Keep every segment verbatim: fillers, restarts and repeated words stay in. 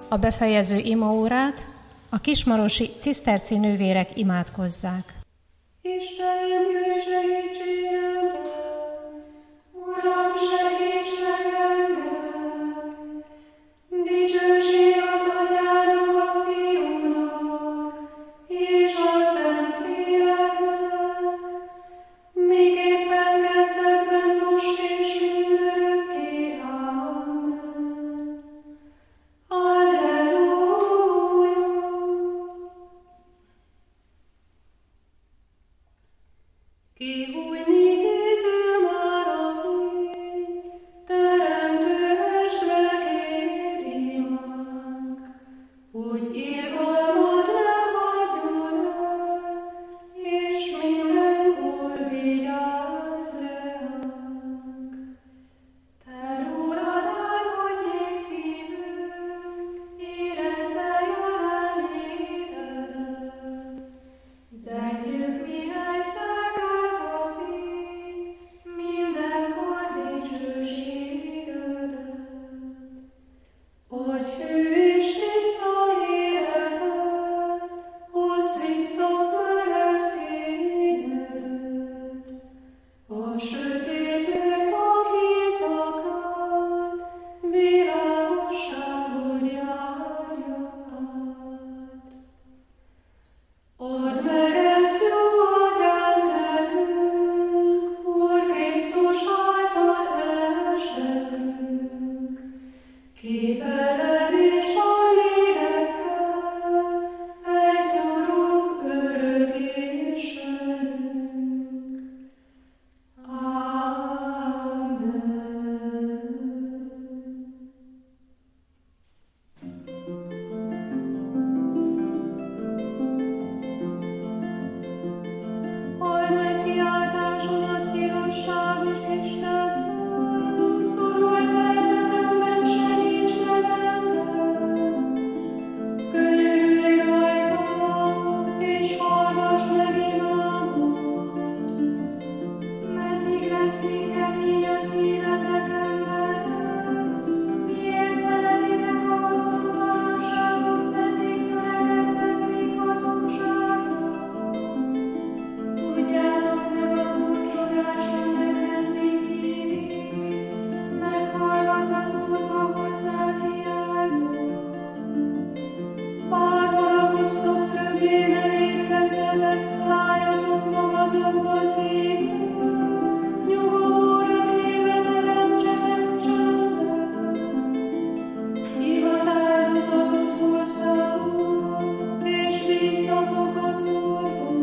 a befejező imaórát a kismarosi ciszterci nővérek imádkozzák. Istenem, jöjj segítségemre! Uram, segíts meg engem! Dicsőség az Atyának, a Fiúnak, és a Szentléleknek, miképpen kezdetben, most és mindörökké. Amen. Alleluja! Kihújni készül már a fény, teremtő estre kér imánk, hogy irgalmad ne hagyjon el, és mindenkor vigyázz ránk. Te rólad álmodjék szívünk, érezze jelenlétedet, zengjük mihelyt felkelt a fény, mindenkor dicsőségedet. Adj hű és tiszta életet, hozd vissza meleg fényedet, a sötétlők mag éjszakát, világosságod járja át. Add meg ezt, jó Atyánk, nekünk, Úr Krisztus által esdekünk, képeled és a lélekkel, egy Urunk örök Istenünk. Amen. Halld meg kiáltásomat, igazságos Istenem, szorult helyzetemben segíts meg engem. Könyörülj rajtam, és hallgass meg imámat. Meddig lesz még kemény a szívetek, emberek? Miért szeretitek a haszontalanságot, meddig törekedtek még hazugságra? Tudjátok meg az Úr csodásan megmenti hívét, meghallgat az Úr, ha hozzá kiáltok. Bár haragusztok, többé ne vétkezzetek, szálljatok magatokba szívül, nyugovóra téve teremtsetek csendet. Igaz áldozatot hozzatok, és bízzatok az Úrban.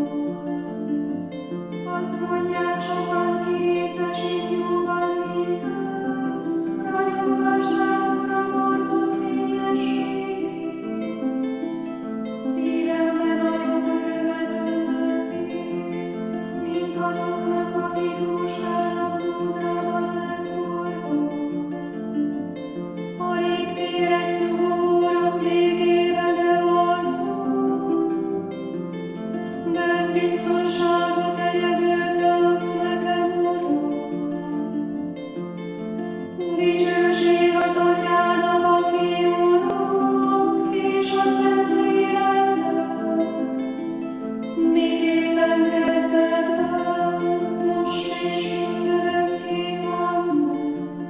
Azt mondják sokan, ki részesít jóban minket, ragyogtass rám, Uram, arcod fényességét. Szívemben nagyobb örömet öntöttél, mint azoknak, akik dúsálnak búzában megforgó. A légtérek nyugovóra végében elalszol, de biztonságot egyedül te adsz nekem, Uram. Dicsőség az Atyának, a Fiúnak, és a Szentléleknek, miképpen kezdetben, most és mindörökké. Amen.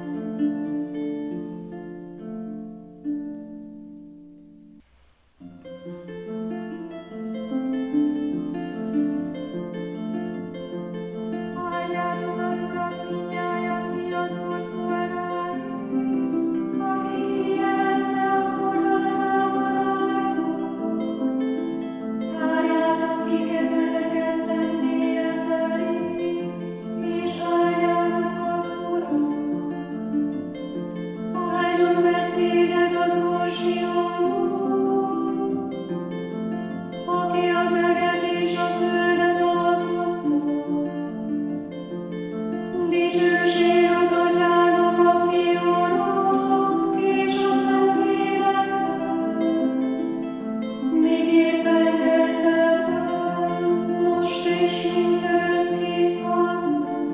Áldjátok az Urat mindnyájan, ti az Úr szolgái, aki kijelente az kórházában álltok. Tárjátok ki kezeteket szentélye felé, és áldjátok az Urat. Áldjon meg téged az Úr Sionból, aki az eget és a földet alkotta. Dicsőség az Atyának, a Fiúnak, és a Szentléleknek, miképpen kezdetben, most és mindörökké. Amen.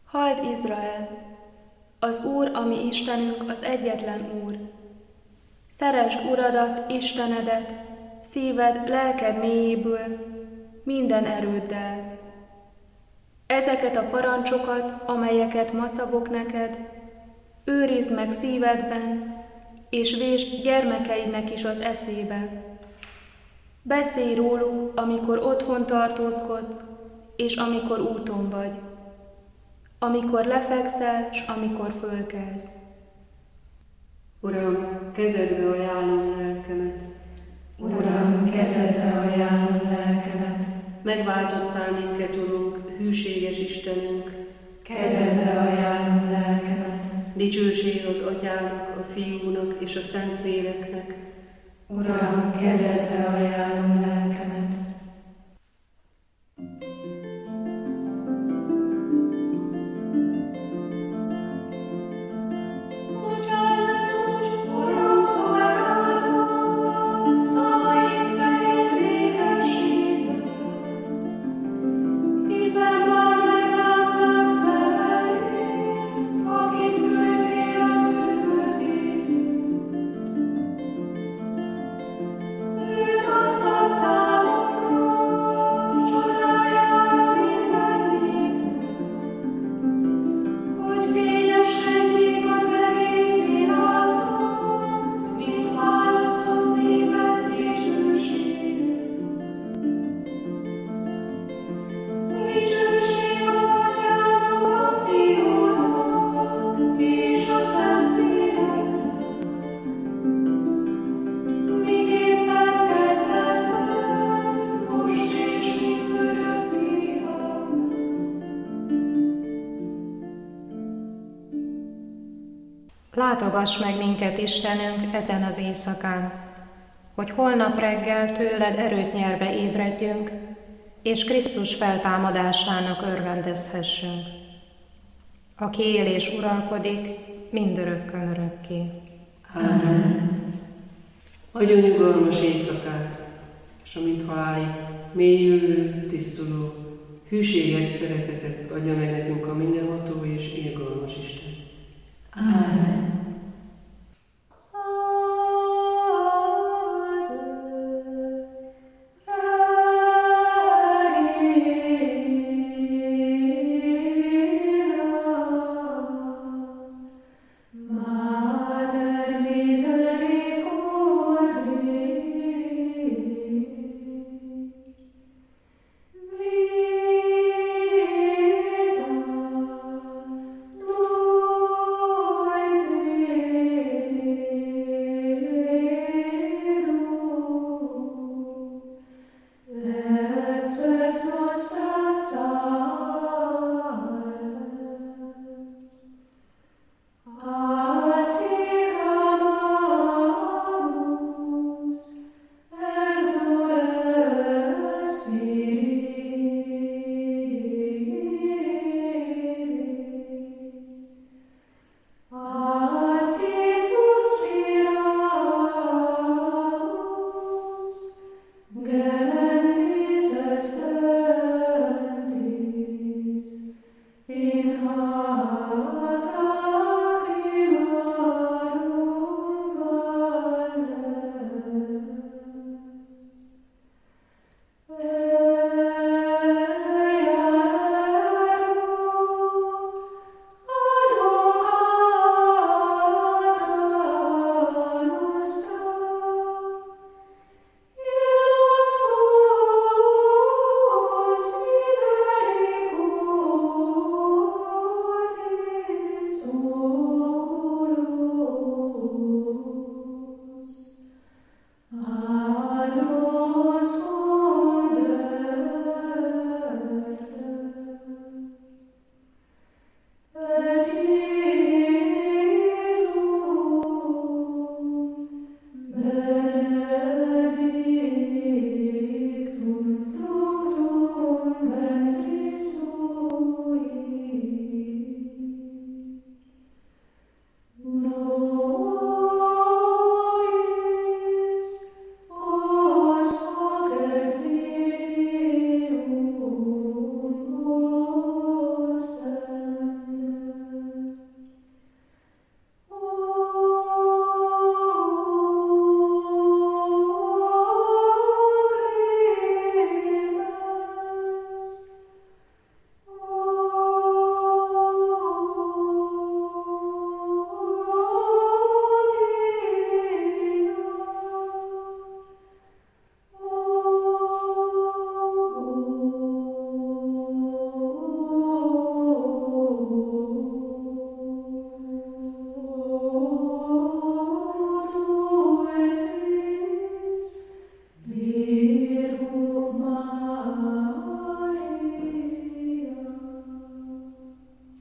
Halld Izrael! Az Úr, a mi Istenünk, az egyetlen Úr. Szeresd Uradat, Istenedet, szíved, lelked mélyéből, minden erőddel. Ezeket a parancsokat, amelyeket ma szabok neked, őrizd meg szívedben, és vésd gyermekeidnek is az eszébe. Beszélj róluk, amikor otthon tartózkodsz, és amikor úton vagy, amikor lefekszel, s amikor fölkelsz. Uram, kezedbe ajánlom lelkemet. Uram, kezedbe ajánlom lelkemet. Megváltottál minket, Urunk, hűséges Istenünk. Kezedbe ajánlom lelkemet. Dicsőség az Atyának, a Fiúnak és a Szentléleknek. Uram, kezedbe ajánlom lelkemet. Látogass meg minket, Istenünk, ezen az éjszakán, hogy holnap reggel tőled erőt nyerve ébredjünk, és Krisztus feltámadásának örvendezhessünk, aki él és uralkodik mindörökkön örökké. Amen. Adjon nyugalmas éjszakát, és amint halálig mélyülő, tisztuló, hűséges szeretetet adja meg nekünk a mindenható és irgalmas Isten. Amen.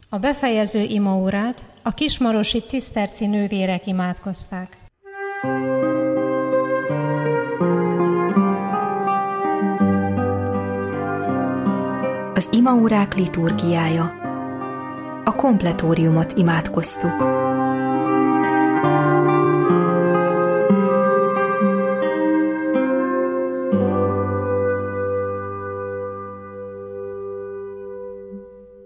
A befejező imaórát a kismarosi ciszterci nővérek imádkozták. Az imaórák liturgiája. A kompletóriumot imádkoztuk.